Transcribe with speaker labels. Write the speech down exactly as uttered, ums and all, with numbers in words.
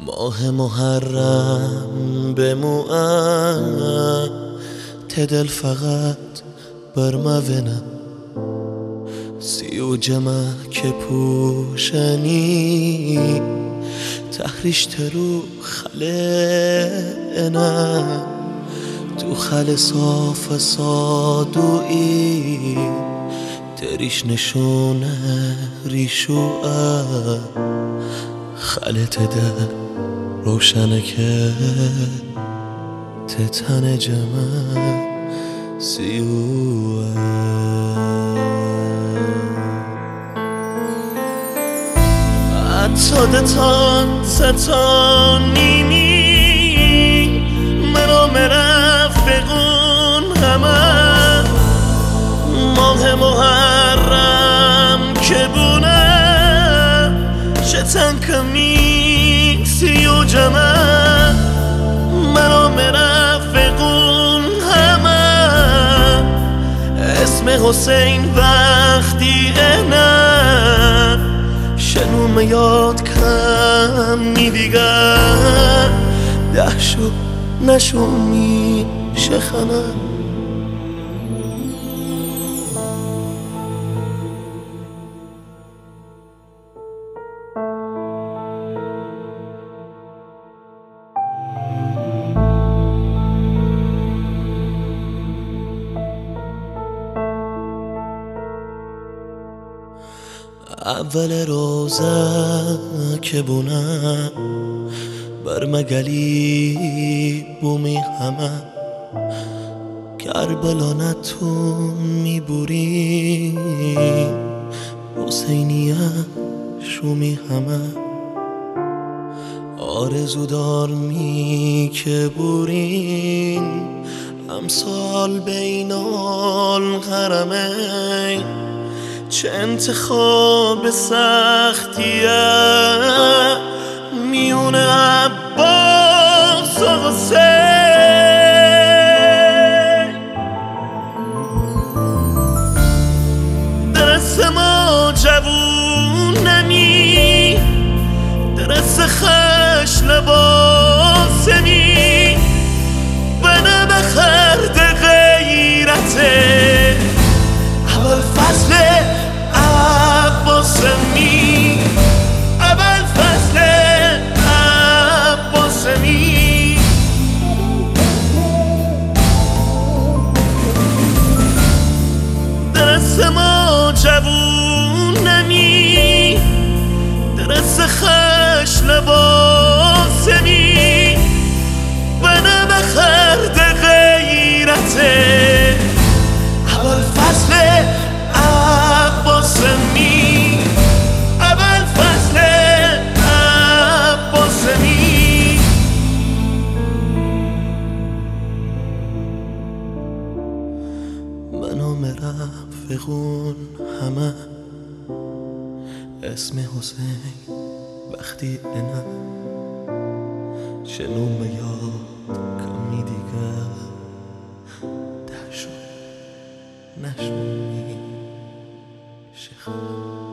Speaker 1: ماه محرم بموعد تدل فقط برموینم سی و جمع که پوشنی تحریش ترو خلینم تو خل صاف صادویی تریش نشونه ریشوه خلت ده روشنه که تتن جمع سیوه حتی دتان ستانینی منو مرفقون همه ماه محرم که بونه شتن کمی سی و جمع منو مرفقون همه اسم حسین وقتی نه شنوم یاد کمی دیگر ده شو نشو میشه خنه اول روزه که بونه برمگلی بومی همه کربلا نتون میبوری حسینیه شومی همه آرزو دار می که بورین امسال بین الحرمین چه انتخاب سختیه میون عباس و حسین درست ما جوونمی درست خش لباسمی بنا بخرد غیرته اول فصل عباسمی اول فصل عباسمی درست ما جوونمی درست خش لباسمی بنا بخرد غیرته اول فصل عباسمی اول فصل عباسمی منو مرفقون همه اسم حسین وقتی انا شنو میاد کمی دیگر ده شو نشو شخص